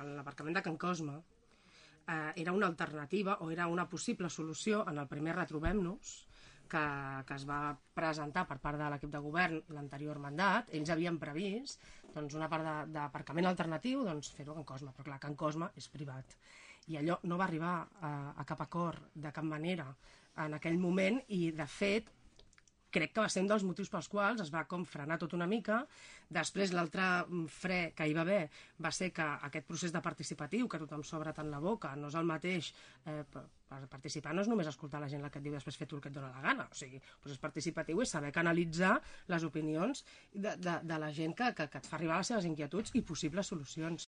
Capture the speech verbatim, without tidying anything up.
l'aparcament de Can Cosme eh, era una alternativa o era una possible solució en el primer Retrobem-nos que, que es va presentar per part de l'equip de govern l'anterior mandat. Ells havien previst doncs, una part d'aparcament alternatiu, doncs, fer-ho a Can Cosme, però clar, Can Cosme és privat. I allò no va arribar a, a cap acord de cap manera en aquell moment i, de fet, crec que va ser un dels motius pels quals es va com frenar tot una mica. Després, l'altre fre que hi va haver va ser que aquest procés de participatiu, que tothom s'obre tant la boca, no és el mateix. Eh, per participar no és només escoltar la gent la que et diu després fer tu el que et dóna la gana. O sigui, el procés participatiu és saber canalitzar les opinions de, de, de la gent que, que, que et fa arribar les seves inquietuds i possibles solucions.